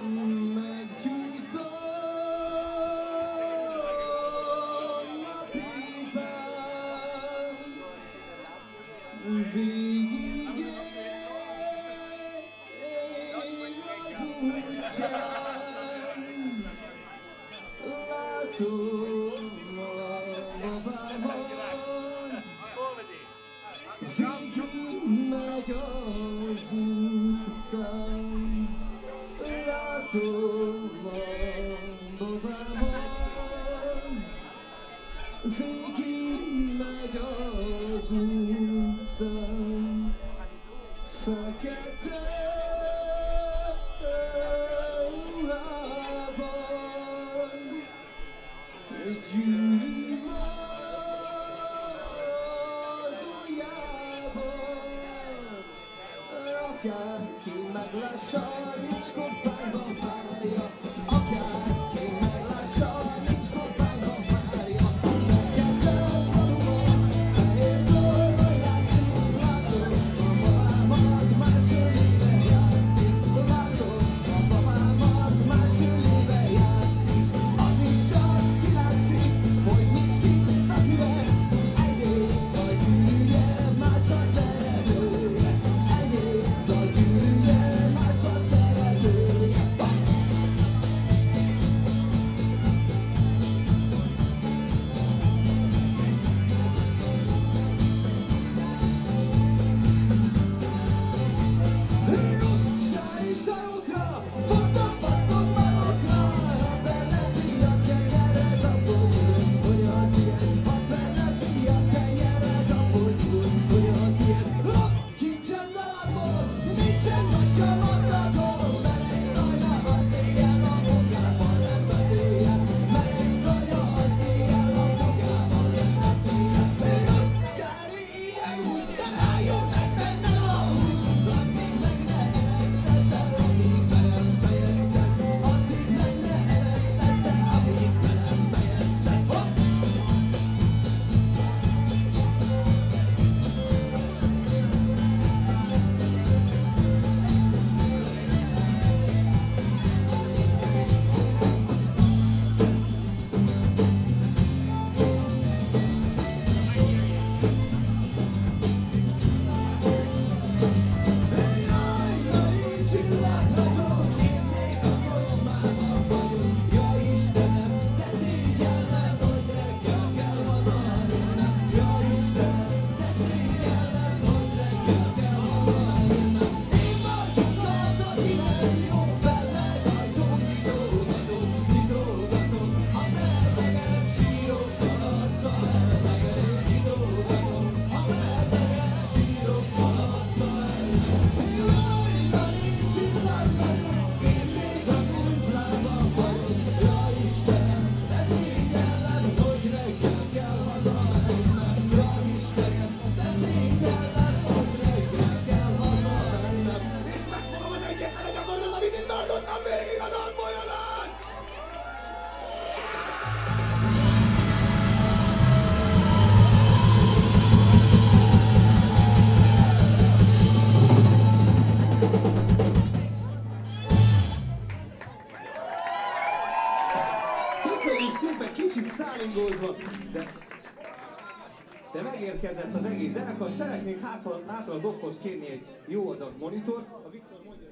De megérkezett az egész zenekar. Szeretnénk hátra a dobhoz kérni egy jó adag monitort. A Viktor mondja,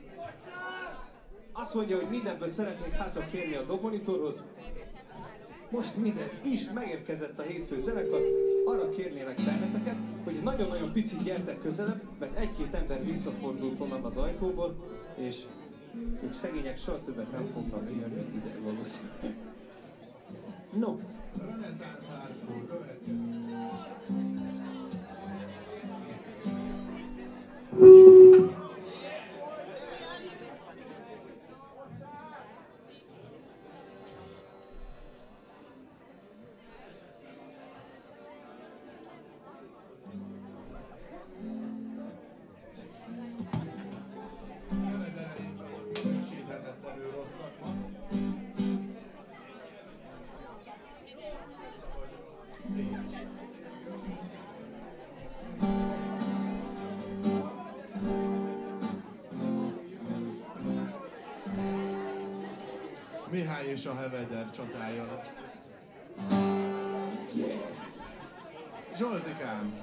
azt mondja, hogy mindenből szeretnénk hátra kérni a dobmonitorhoz. Most mindent is, megérkezett a hétfő zenekar. Arra kérnélek benneteket, hogy nagyon-nagyon picit gyertek közelebb, mert egy-két ember visszafordult onnan az ajtóból, és ők szegények soha többet nem fognak jönni ide valószínűleg. No. Reneszánsz hardcore következő. Mihály és a Heveder csatája. Zsoltikám!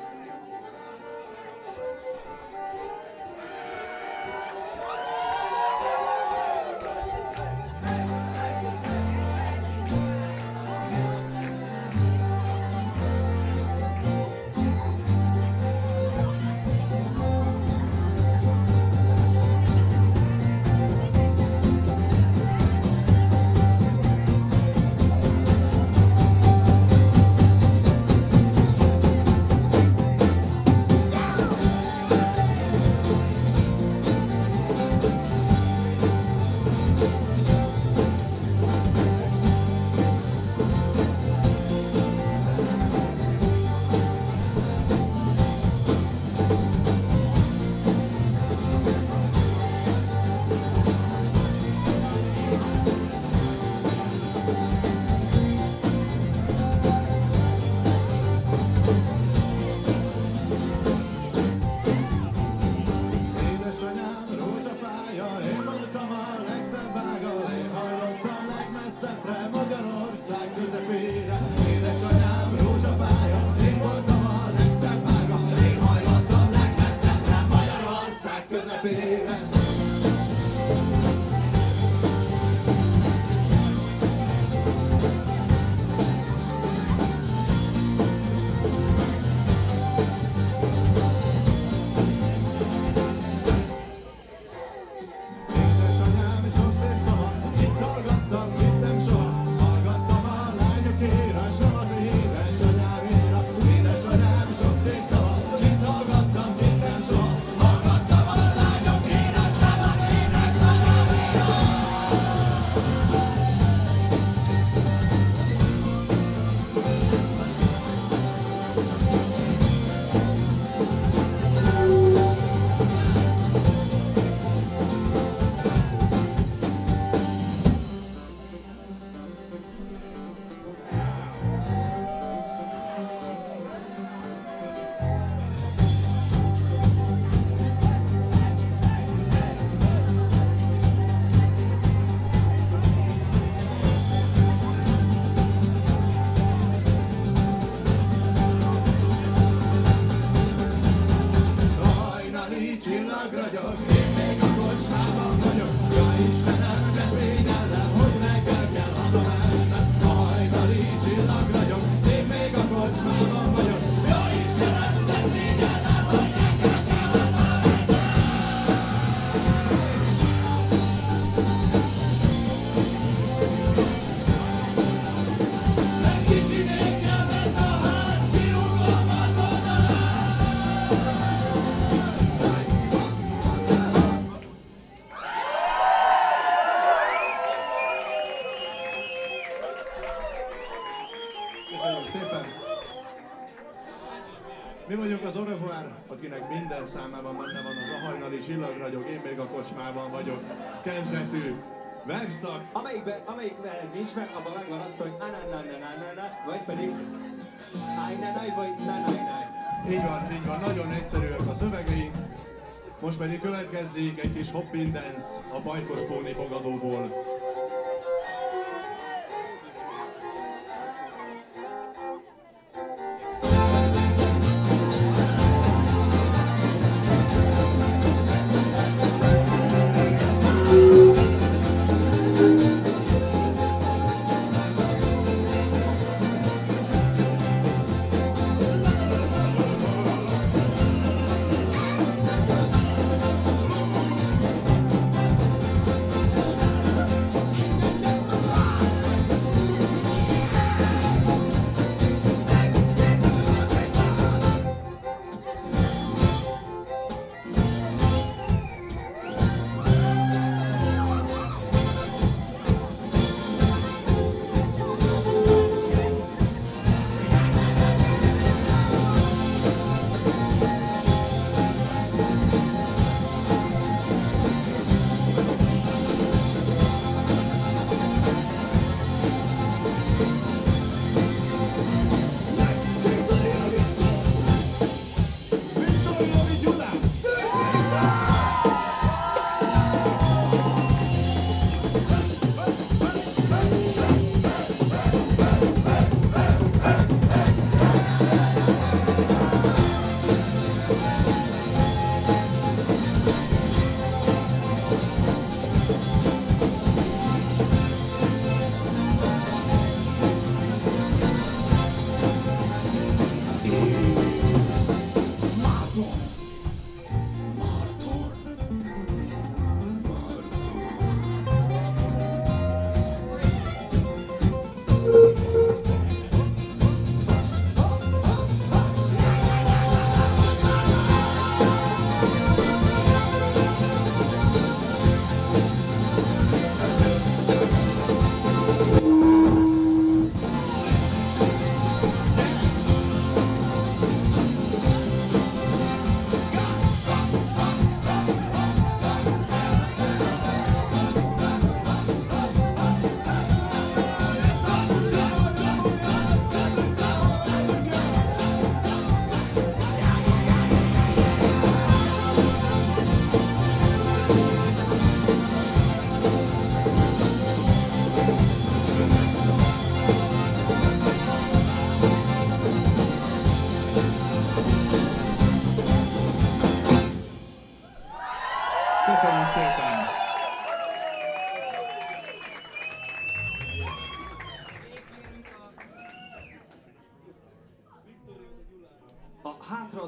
Mi vagyunk az Au revoir, akinek minden számában benne van az A hajnali csillagragyog, én még a kocsmában vagyok. Kezdetű verszak. Amelyikben ez nincs meg, abban megvan az, hogy anananananana, vagy pedig ájnánaj, vagy nanajnaj. Így van, nagyon egyszerűek a szövegeink. Most pedig következzék egy kis hopping dance a Pajkos Póni fogadóból.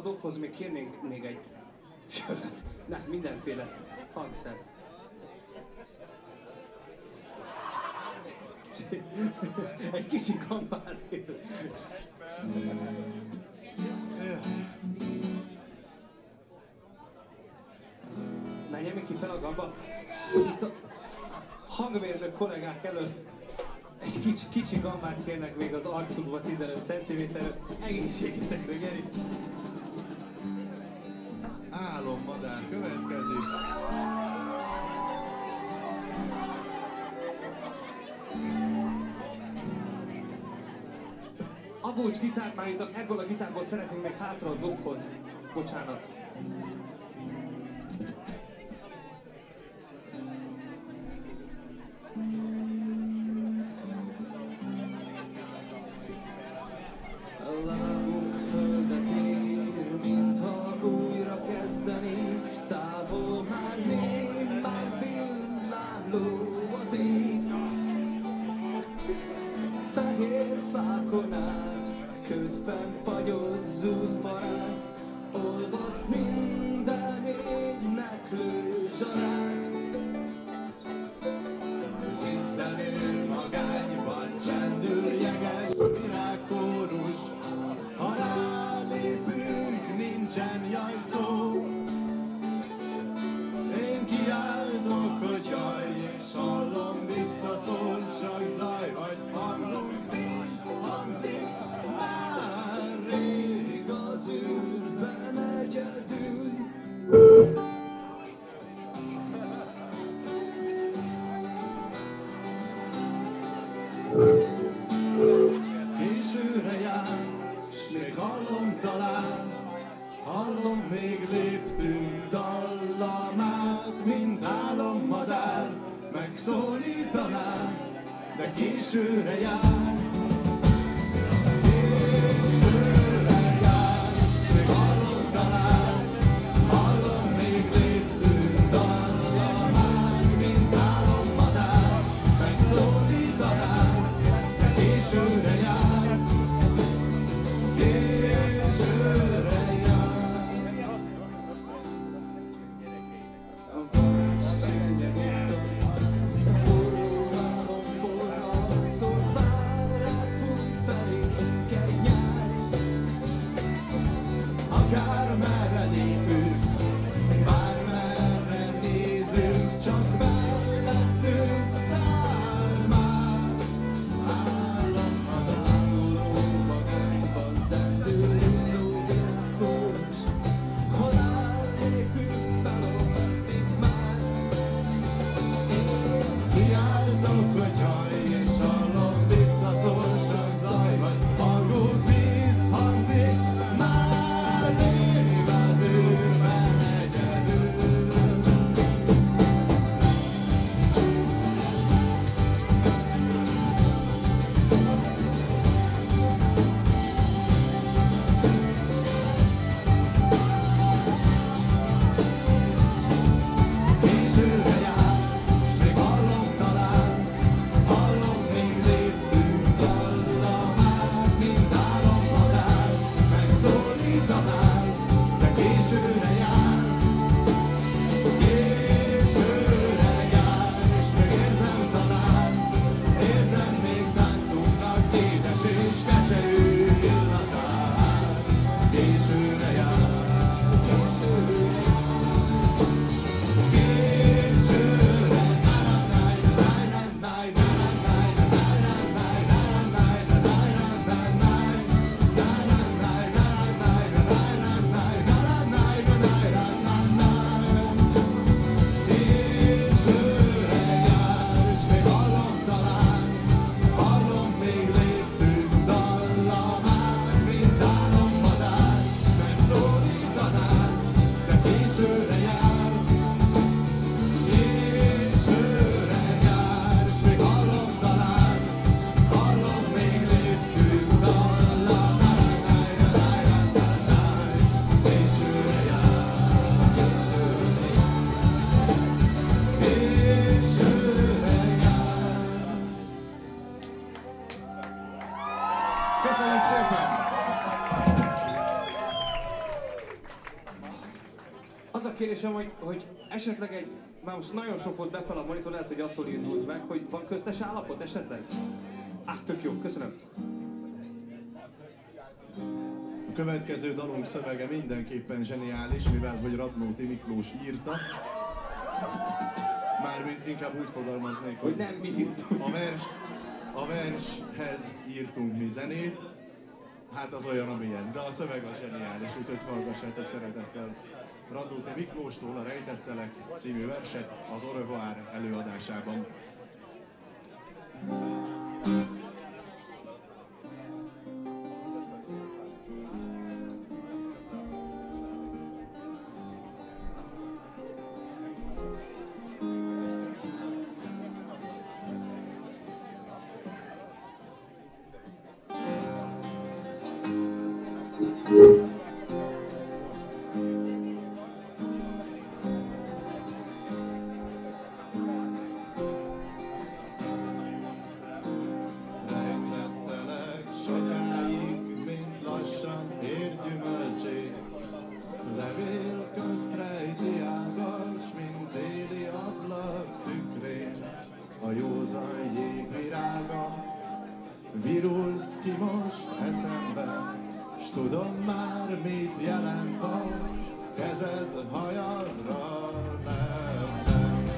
dobhoz még kérnénk még egy sört. Na, mindenféle hangszert. Egy kicsi kampát kér. Menjen még ki fel a gamba. Itt a hangmérnök kollégák előtt egy kicsi gambát kérnek még az arcukba 15 cm-re. Egészségetekre, Geri. Álommadár következik. Abulcs gitárt már itt, ebből a gitárból szeretnénk még hátra a dobhoz. Bocsánat. Lábunk földet ér, mintha újra kezdenék. Távol már némán villámló az ég. Fehér fákon át, ködben fagyott zúzmarány, olvaszt minden éneklő zsarát. Zizzenő magányban csendül jeges virágkórus, ha rálépünk, nincsen jaj szó. Én kiáltok, hogy jaj, és hallom visszaszól, csak zaj vagy hangunk hangzik, már rég az űrben egyedül. Későre jár, s még hallom talán, hallom még léptünk dallamát, mint álommadár, megszólítanám, de későre jár. kérdésem, hogy esetleg már most nagyon sok volt befel a monitor, lehet, hogy attól indult meg, hogy van köztes állapot esetleg? Tök jó, köszönöm. A következő dalunk szövege mindenképpen zseniális, mivel hogy Radnóti Miklós írta. Mármint inkább úgy fogalmaznék, hogy nem mi írtunk. A vershez írtunk mi zenét, hát az olyan, amilyen, de a szöveg az zseniális, úgyhogy hallgassátok szeretettel Radnóti Miklóstól a Rejtettelek című verset az Au revoir előadásában. Virulsz ki most eszembe, s tudom már mit jelent, ha kezed hajadra lenne.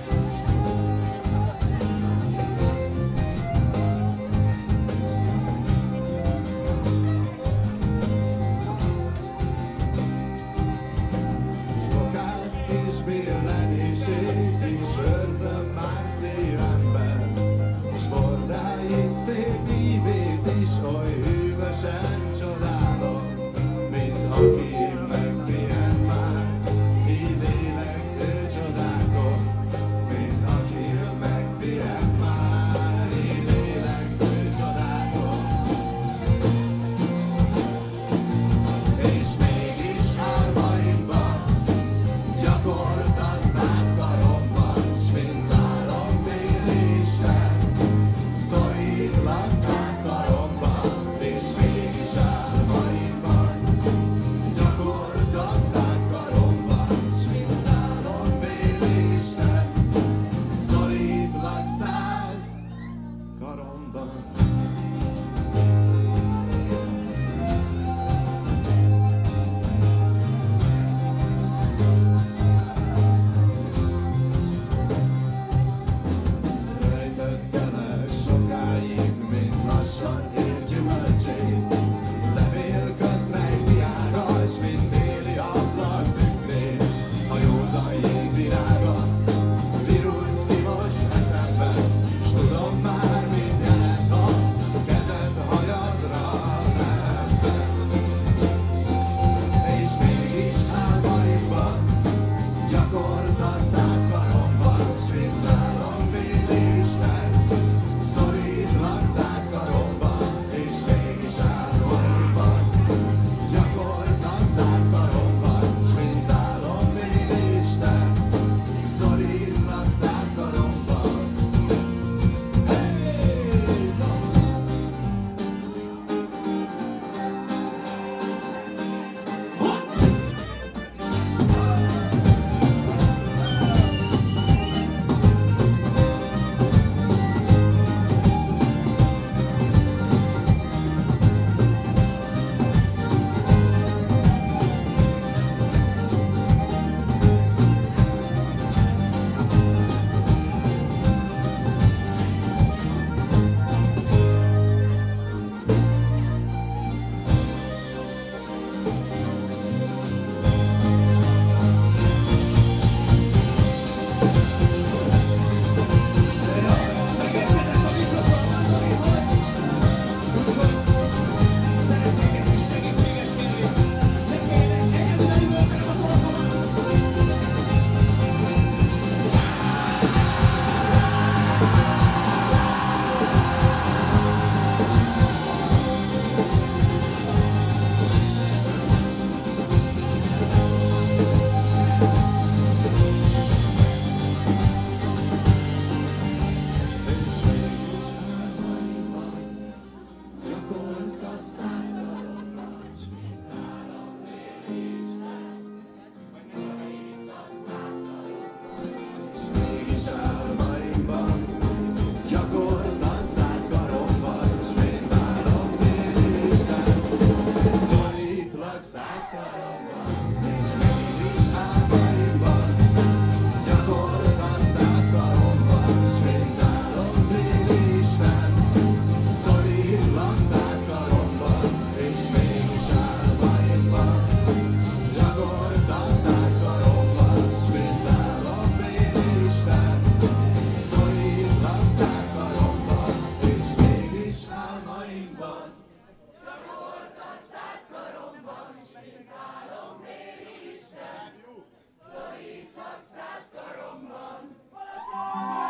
Sokát és bérlenését is őrzöm már szívemben, s bordáit szép ívét is oly hűvösen csodálom, mint aki megpihen már, így lélegző csodákon, mint aki megpihen már, így lélegző csodákon. És mégis álmaimban gyakorta 100 karomban, s mind várom déli Isten, szorítlak 100 karomban, és mégis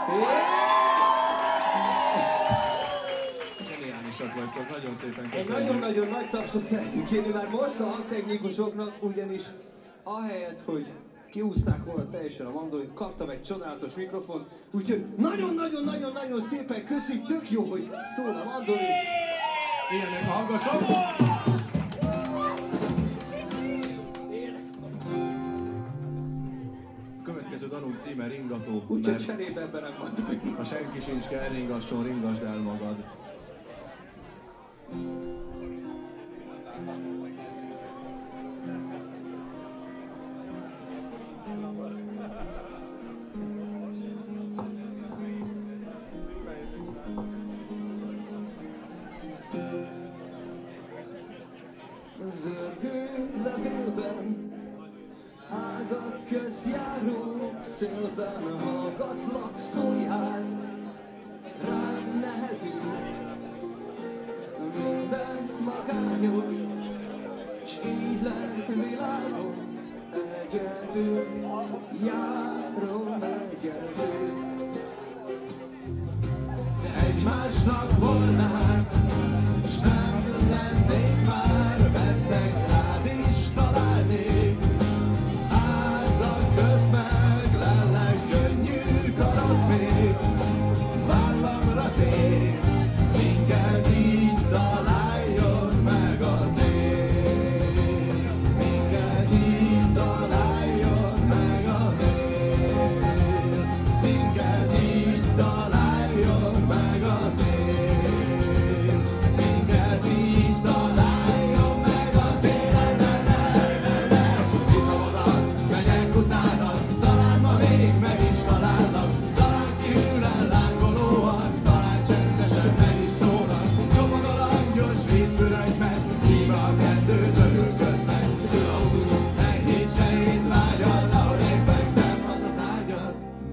Zseniálisak vagytok, nagyon szépen Egy köszönjük. nagyon-nagyon nagy tapsot szeretnénk kérni már most a hangtechnikusoknak, ugyanis ahelyett, hogy kiúzták volna teljesen a mandolint, kaptam egy csodálatos mikrofon, úgyhogy nagyon-nagyon-nagyon-nagyon szépen köszi, tök jó, hogy szól a mandolin. Ilyenek hallgasok! Következő dalunk címe Ringató, Úgyhogy mert cserébe ebben nem mondtam. ha senki sincs kell ringasson, ringasd el magad. Zörgő levélben, ágak közjáró szélben hallgatlak, szólj hát, rám nehezül minden magányom, s így lenn világom, egyedül járom egyedül. De egymásnak volnánk, s nem lennénk már, vesznek rád is találnék. Házak közt meg lellek, könnyű karod még, vállamra tér, minket így találjon meg a tér. Minket így találjon meg a tér. Minket így találjon meg a tér. Minket így találjon meg a tér. Visszavonat, megyek utánad, talán ma még meg is találnak. Talán kiül el lángoló arc, talán csendesen meg is szólnak. Csomag a langyos vízfürögyben, híve a kettő törül közben. Csillahúz, enyhít sejét vágyal, ahol én fekszem az az ágyat.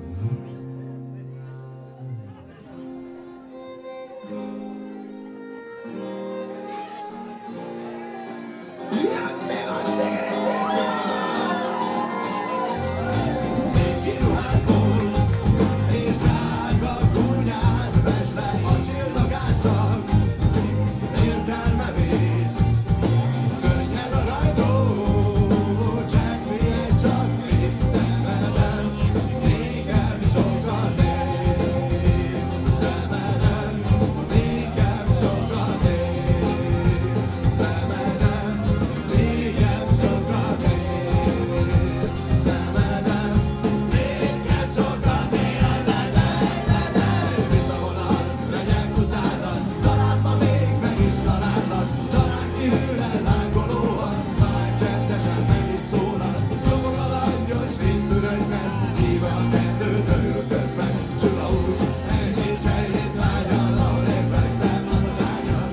Még kiruhálkol, és drága gúnyán vesd le a csillagásnak. Értelme vész, könnyed a rajtó, csekvél csak víz szemeden, nékem sokat ér. Szemeden, nékem sokat ér. Szemeden, nékem sokat ér. Szemeden, nékem sokat ér. Visszavonat, megyek utánad, talán ma még meg is találnak. Talán kiül el lángoló arc, talán csendesen meg is szólal. Csomag a langyos vízfürögyben, híve a kettő törül közben. Csillahúz, enyhíts helyét vágyal, ahol én fekszem az az ágyat.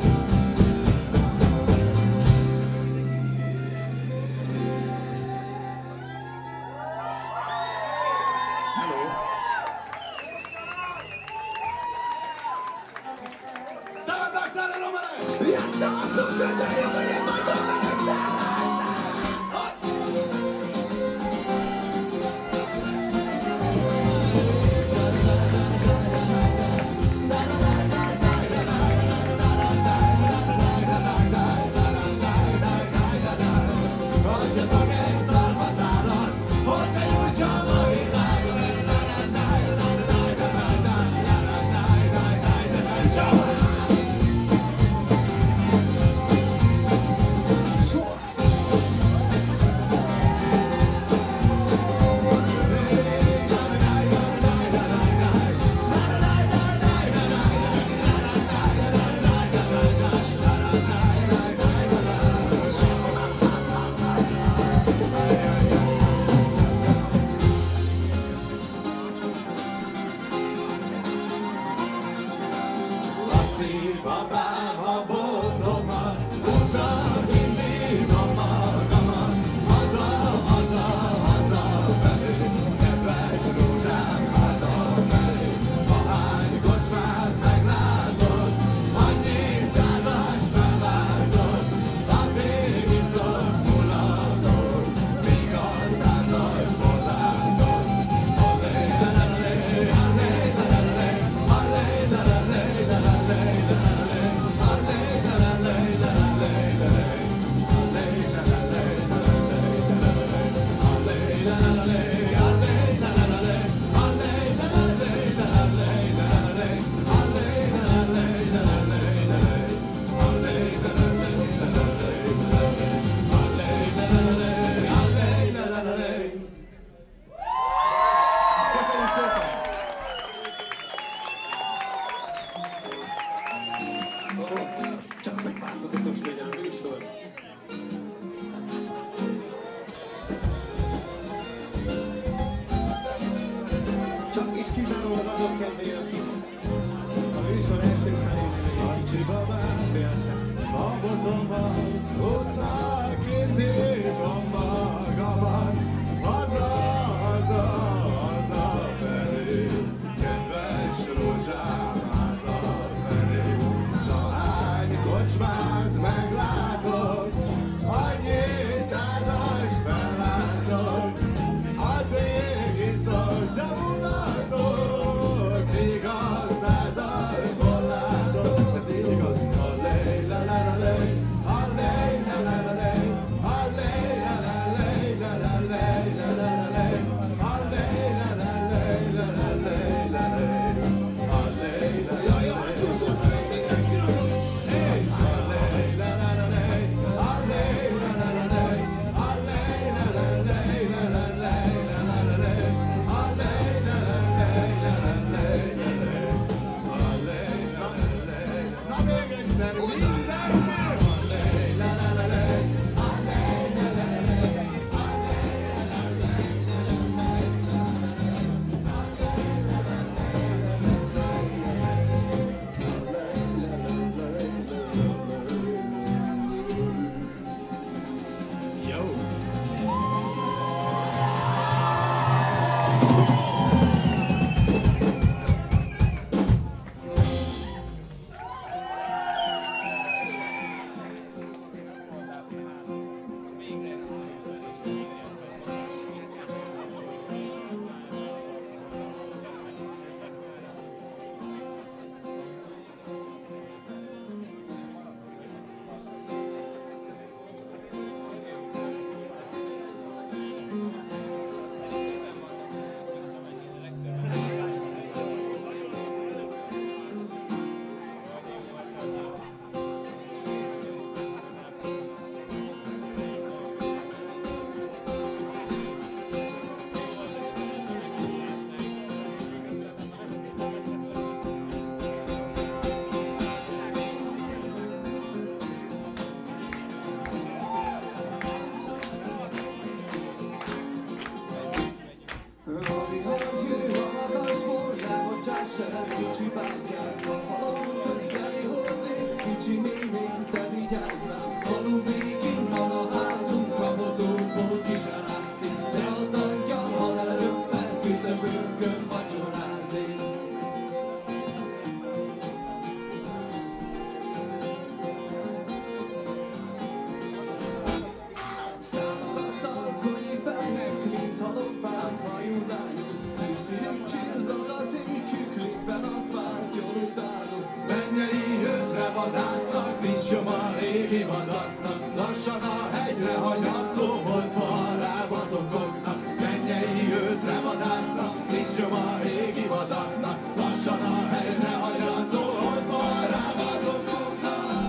Hello! Dawaj, tak, dalej, numerek! Ja szavaztok köszönjük, hogy én vagyok nektek! Adjatok egy szarvaszálat, hogy benyújtsam a világot. Laci babám a boltomat, oda mindig a magamat. Haza, haza, haza felé, kedves rózsám, haza felé. Ahány kocsmát meglátod, annyi százas bevágod. Addig iszol mulatod, míg a százas molátod. Olé, lelelé, állé, lelelé. azok kedvéért, akik a műsor első felénél egy kicsit féltek. Magotomban, ott kintékom magamat, haza felé, kedves rózsám, hazafelé. S a hágy kocsmát meglátok, annyi százas fellátok, addig iszol, de unatok, míg a százas borlátok. Ez így igaz, allé, la la la lé, allé, la la la lé, allé, la la lé, la la lé, la la la lé, allé, la la lé, la la lé, la lé, allé, la la lé. Kicsi bátyám, a falon közleni hozni, kicsi néném, te vigyázz rám. Falu végén van a házunk, habozóból ki se látszik, de az angyal, ha elröppel, küszöbőrkön vacsorázik. Számokat szalkonyi fejnek, mint halomfák, hajú lányok, tűzszínű csillag az éjjük, lépben a fátyol utánok. Mennyei őzre vadásznak, nincs nyoma a régi vadaknak, lassan a hegyre hagyató holdba harába zokognak. Mennyei őzre vadásznak, nincs nyoma a régi vadaknak, lassan a hegyre hagyató holdba harába zokognak.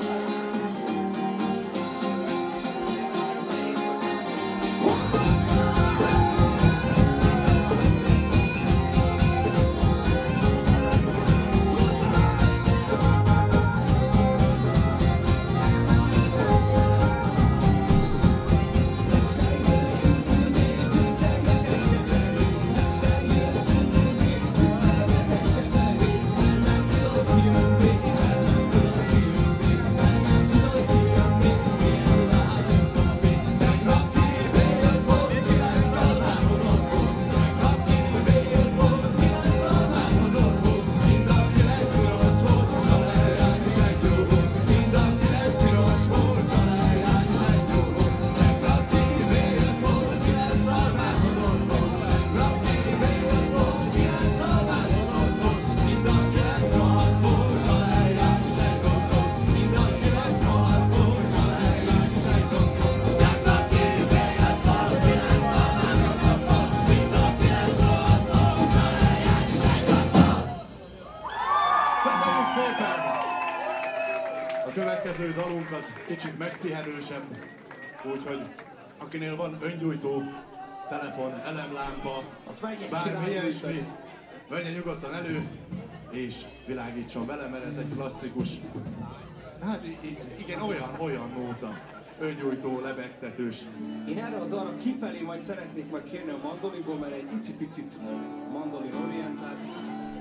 A következő dalunk az kicsit megpihenősebb, úgyhogy akinél van öngyújtó, telefon, elemlámpa, bármi ilyesmi, vegye nyugodtan elő, és világítson vele, mert ez egy klasszikus, hát igen, olyan nóta, öngyújtó, lebegtetős. Én erre a dalra kifelé majd szeretnék majd kérni a mandoliból, mert egy icipicit mandolin orientált.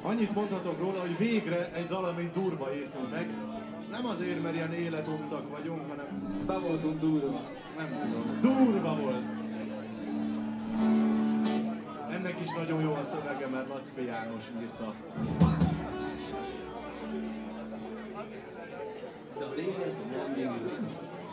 Annyit mondhatok róla, hogy végre egy dal, amit durva írtunk meg. Nem azért, mert ilyen életuntak vagyunk, hanem... Be voltunk durva. Nem tudom. Durva volt! Ennek is nagyon jó a szövege, mert Lackfi János írta. De a lényeg nem még jött.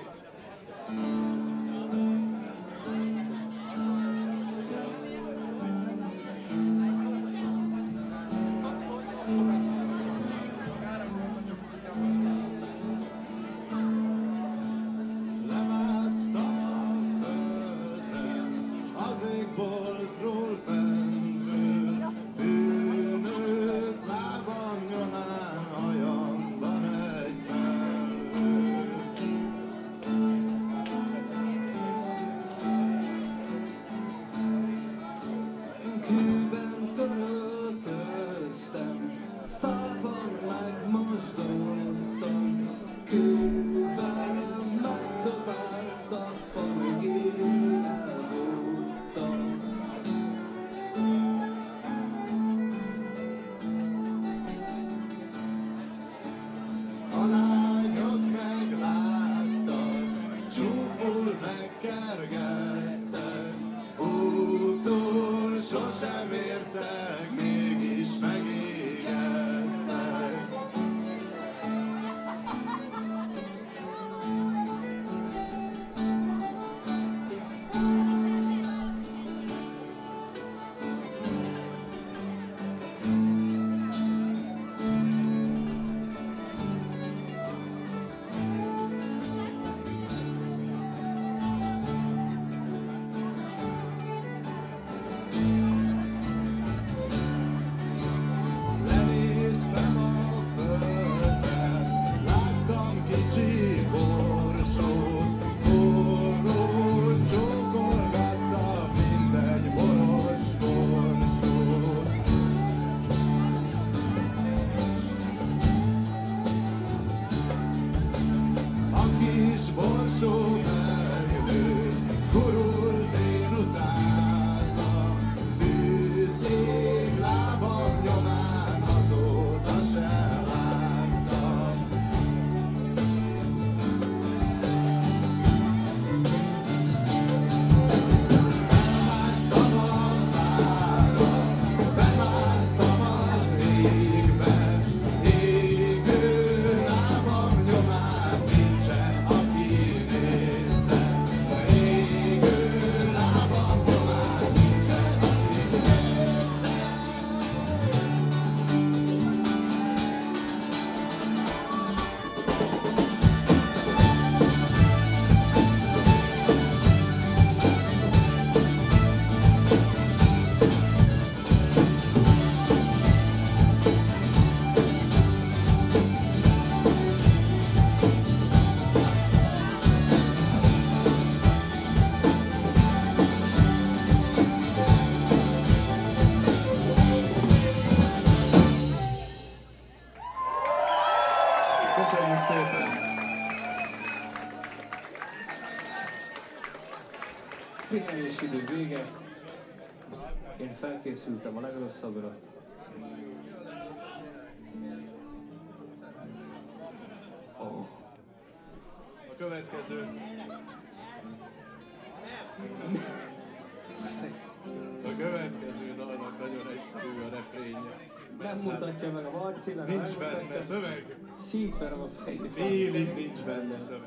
Köszönjük szépen! Pihenés idő vége. Én felkészültem a legrosszabbra. Oh. A következő... A következő dalnak nagyon egyszerű a refrénje. Nem mutatja meg a Marci, mert nincs benne szöveg. Szítverem a fejét. Félig nincs benne szöveg.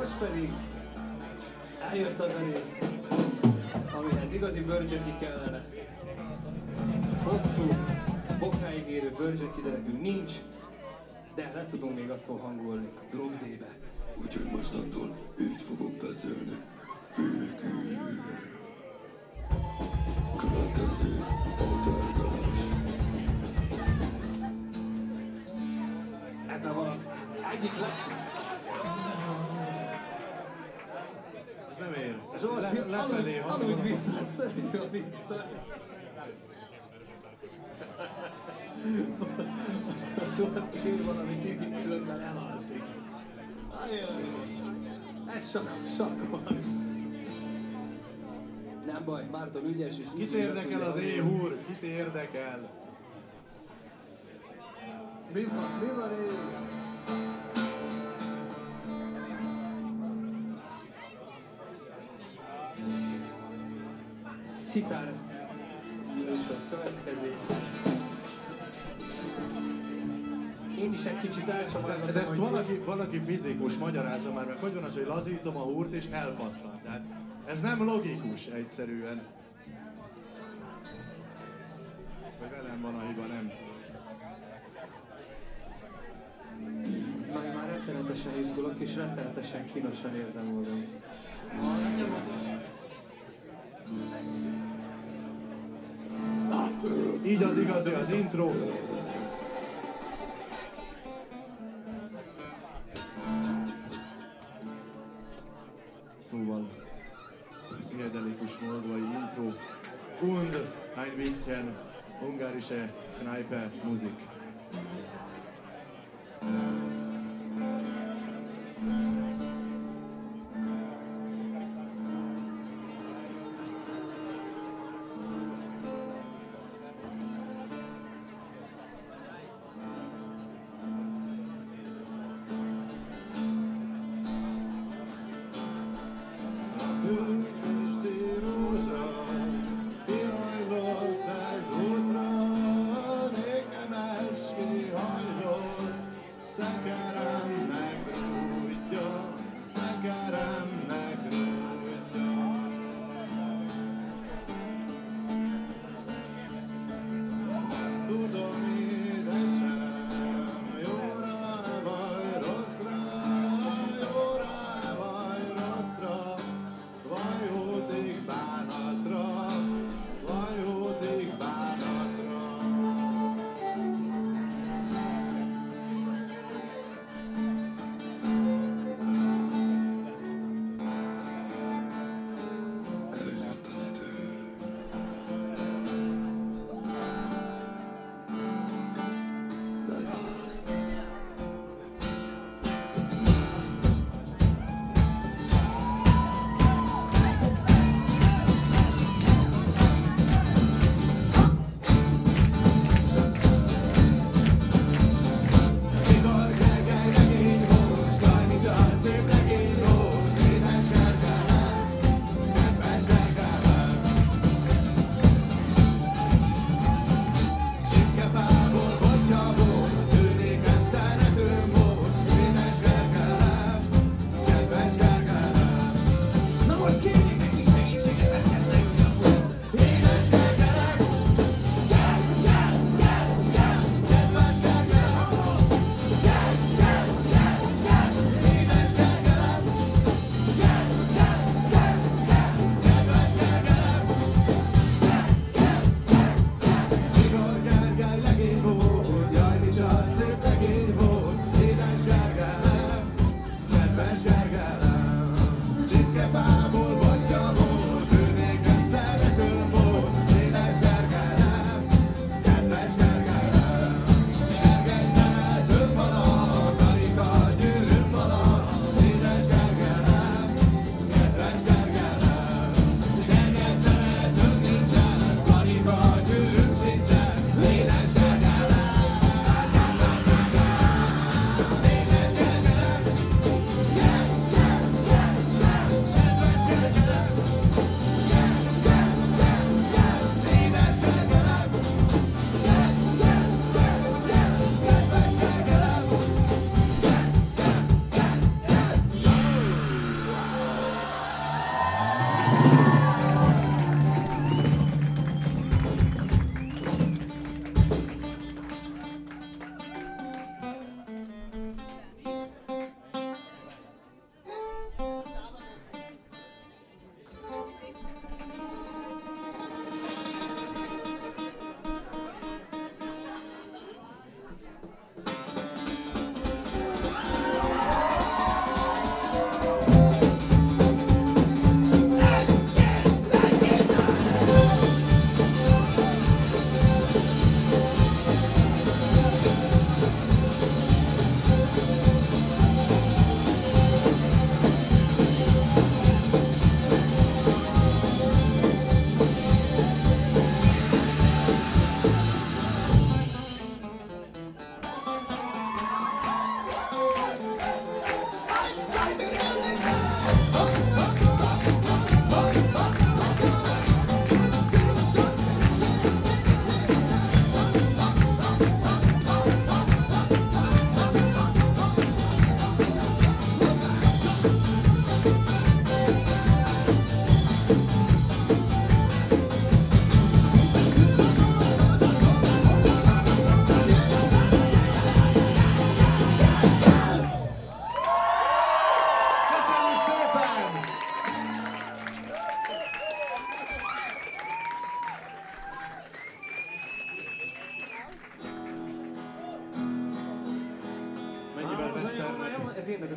most pedig eljött az a rész, amihez igazi bőrcsöki kellene. Hosszú, bokáig érő bőrcsöki, de nekünk nincs, de le tudunk még attól hangolni Drop D-be. Úgyhogy mostantól így fogok beszélni. Félkő. Következő a tárgyalás. Ebben van egyik Ez nem ér. Zsolti, Lefelé aludj vissza, szörnyű a Viktor. Zsolti ír valamit inni, különben elalszik. Ajaj, ez sakk van. Nem baj, Márton ügyes és Kit érdekel az éhúr? Kit érdekel? Mi van éh? Szitár műsor következik. Én is egy kicsit elcsavargatom, De ezt valaki fizikus magyarázza már, mert hogy van az, hogy lazítom a húrt és elpattan. Tehát ez nem logikus egyszerűen. Vagy velem van a hiba, nem? Már rettenetesen izgulok és rettenetesen kínosan érzem magam. Így az igazi, az intro. Szóval, pszichedelikus moldvai intro. Und ein bisschen ungarische Kneipe Musik.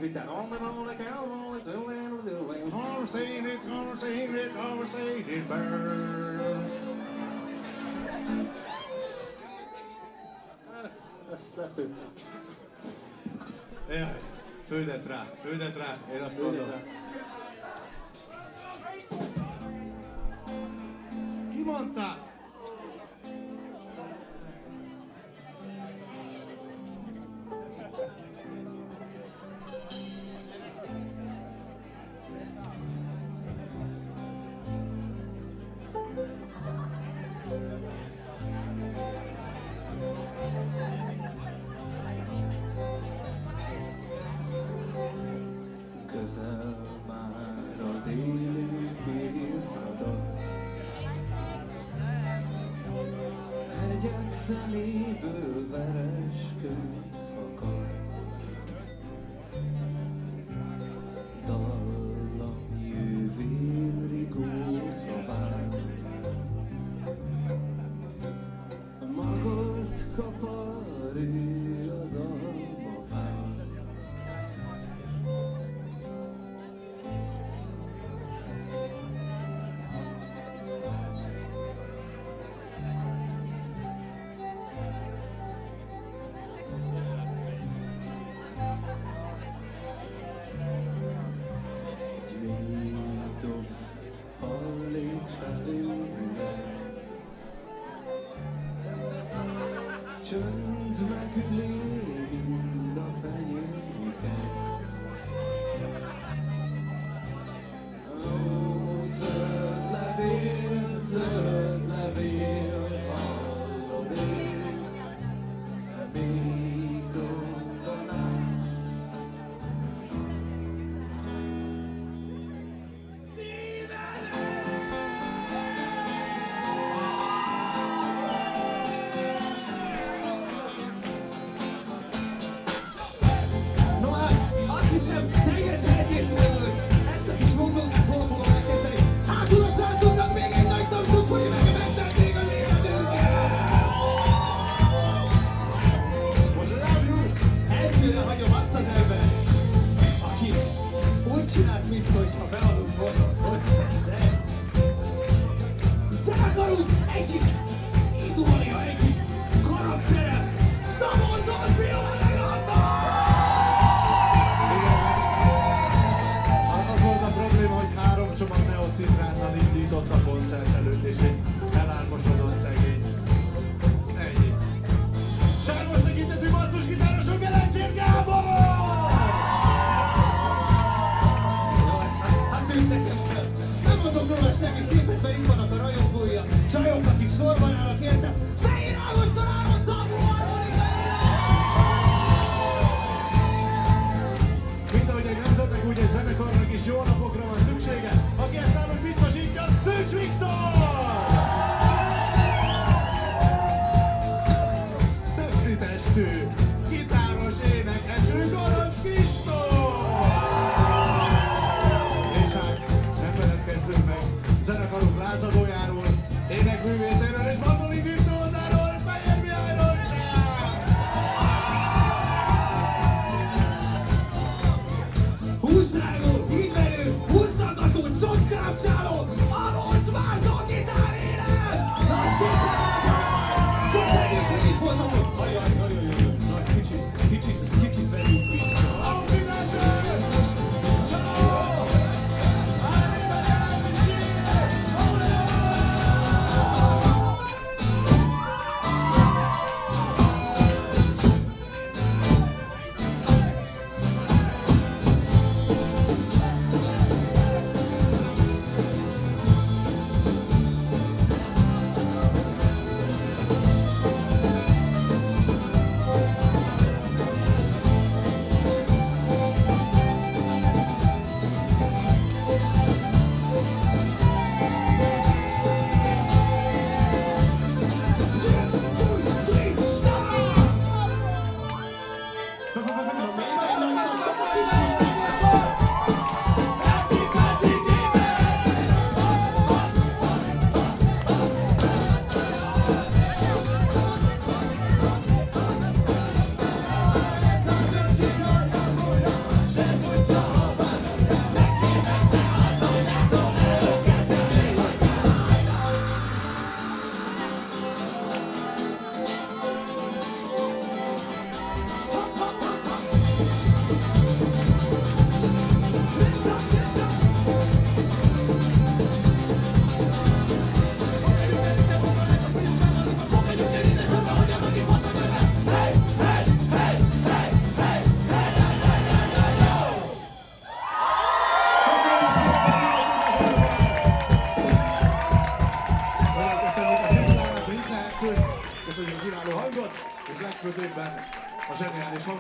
gitár. Conversated, burn. Ezt lefőtt. Jaj, földet rá, én azt mondom. Ki mondta? Közel már az élő birkadat, hegyek szeméből vereskő fakad. Dallam jövén rigó szaván, magot kapar ő az almafán. Gyédom hallék felőle, csönd megüli mind a fenyőken. Ó, zöld levél, hallom én, még gondolás. No hát, azt hiszem, teljesen egyértelmű, hogy ezt a kis munkát hol fogom elkezdeni. Hátul a srácoknak még egy nagy tapsot, hogy megtették az életünket! Most elsőre hagyom azt az embert, aki úgy csinált, minthogyha beadunk volna a koncertre. Zenekarunk egyik idólia, egyik karaktere, Szabó Zolfi, Az volt a probléma, hogy 3 csomag neocitránnal indított a koncert előtt, és egy elálmosodott szegény. Ennyi. Sárgos tekintetű basszusgitárosok, Gelencsér Gábor! Hát ők nekem kell. Nem mondok róla semmi szépet, mert itt vannak a rajongója. Csajok, akik sorban állnak érte. Fehér Ágoston Áron Tabu harmonikájára! Mint ahogy egy nemzetnek, úgy egy zenekarnak is jó napokra van szüksége. Aki ezt nálunk biztosítja, Szűcs Viktor! Szexi testű, gitáros, énekesű, Gorosz Kristóf! És hát, ne feledkezzünk meg zenekarunk lázadójáról, énekművészéről és mandolin virtuózáról, Fehér Mihályról sem! Húsrágó, hídverő, húszaggató, csontkrápcsáló, Aloncs Márta gitárének! Na szépen! Köszönjük, hogy itt voltatok! Ajaj, kicsit vegyünk vissza.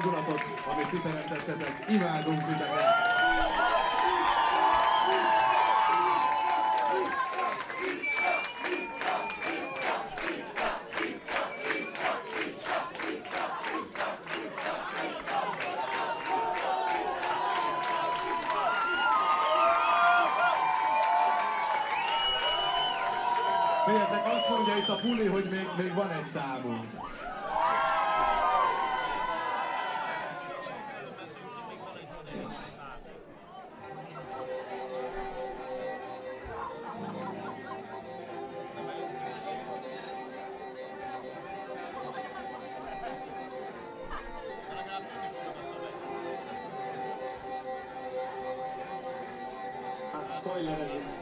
hangulatot, amit ti teremtettetek. Imádunk titeket! Figyeljetek, azt mondja itt a puli, hogy még van egy számunk. Hát spoilerezünk.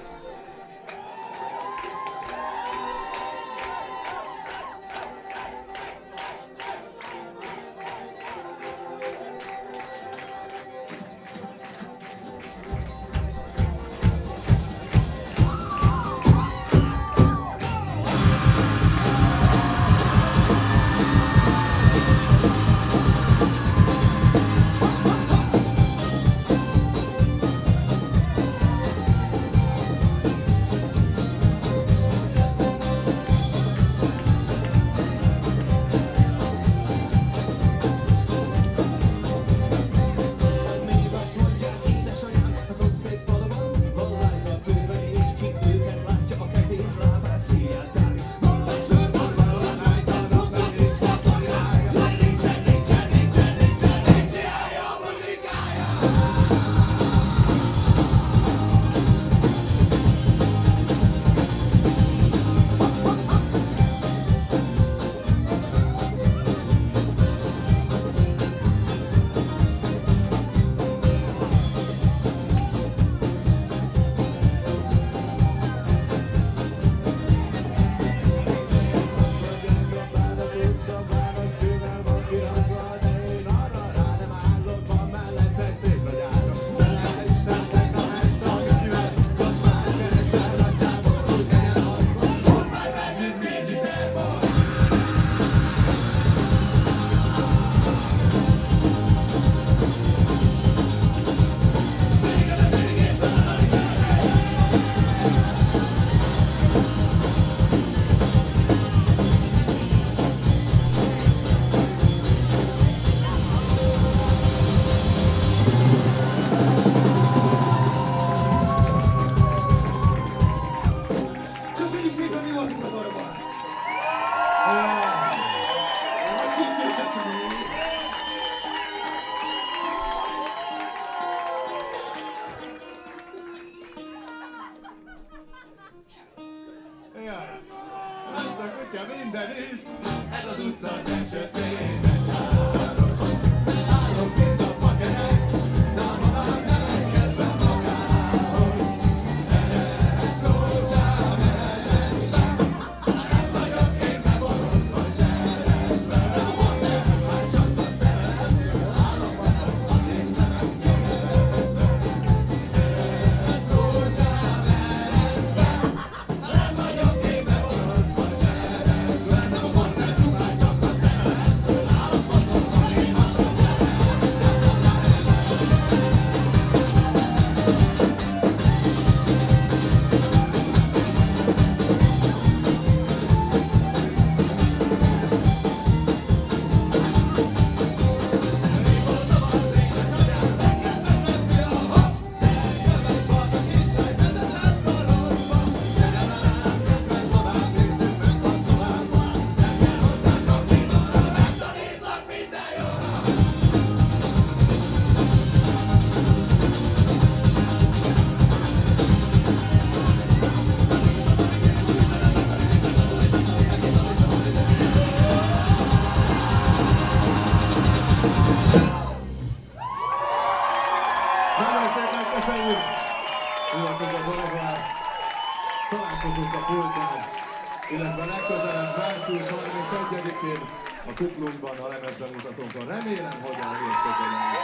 Találkozunk a pultnál, illetve legközelebb március 31-én a Kuklunkban a lemezbemutatónkon. Remélem, hogy elértek el.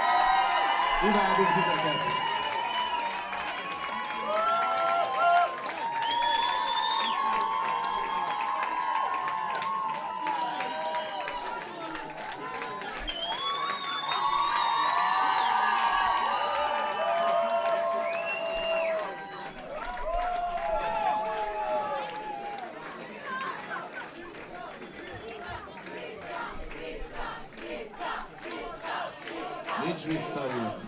Imádunk titeket! és visszaút.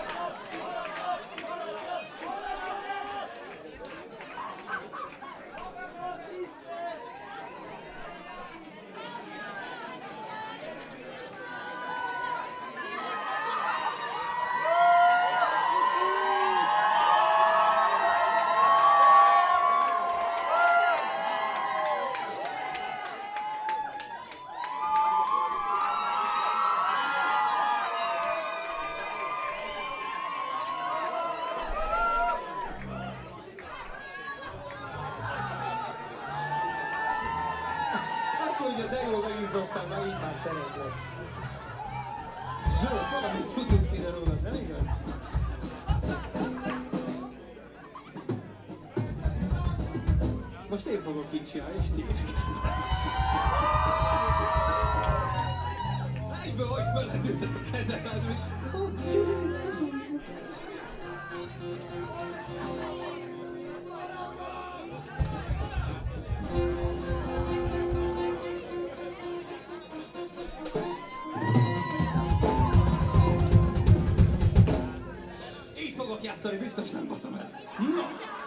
Azt mondja, de jól megizzottál, már így már szeretlek. Zsolt, valamit tudunk kéne rólad, nem igaz? Most én fogok így csinálni, és ti egyből hogy fölendültek a kezek, és gyere, ez fotózunk. Így fogok játszani, biztos nem baszom el. Na!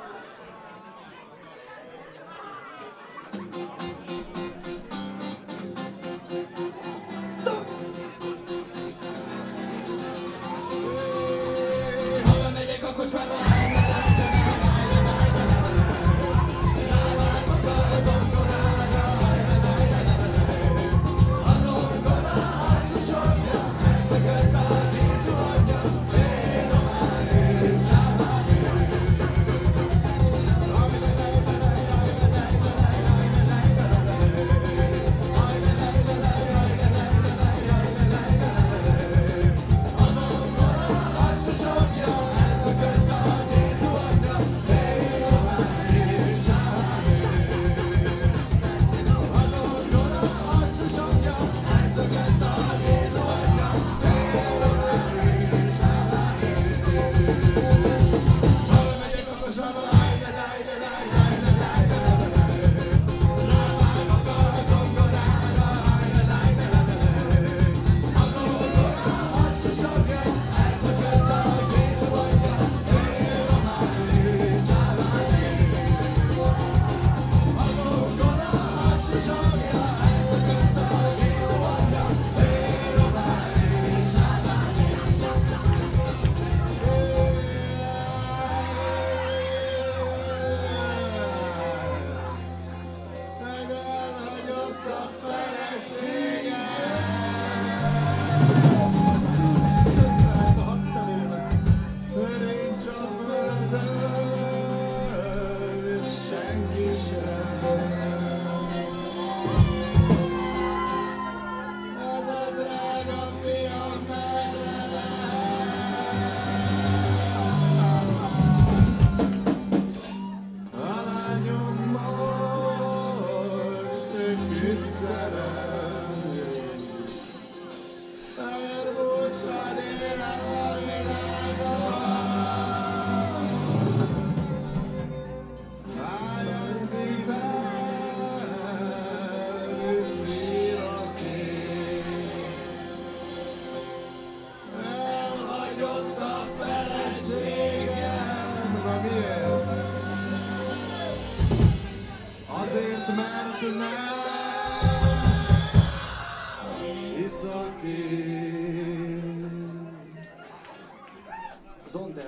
Zonder.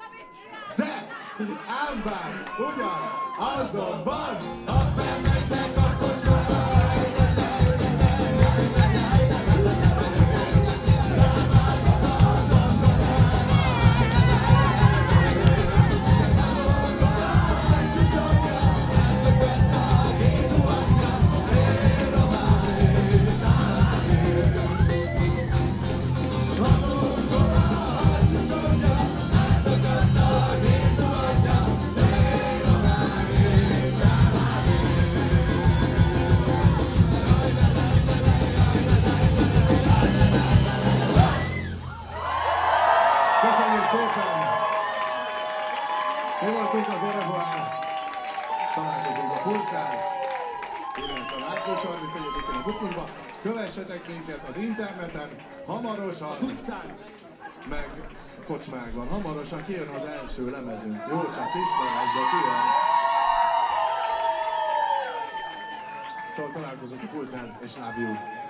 De, ám bár, ugyan, azonban, ha felmegynek a kocsmára, mi voltunk az Orevoir, találkozunk a Furkán, illetve a március 31-én a Bukmunkba. Kövessetek minket az interneten, hamarosan Az utcán! meg kocsmákban. Hamarosan kijön az első lemezünk. Jó, csak Istenezze, kijön. Szóval találkozunk a pultnál, és love you.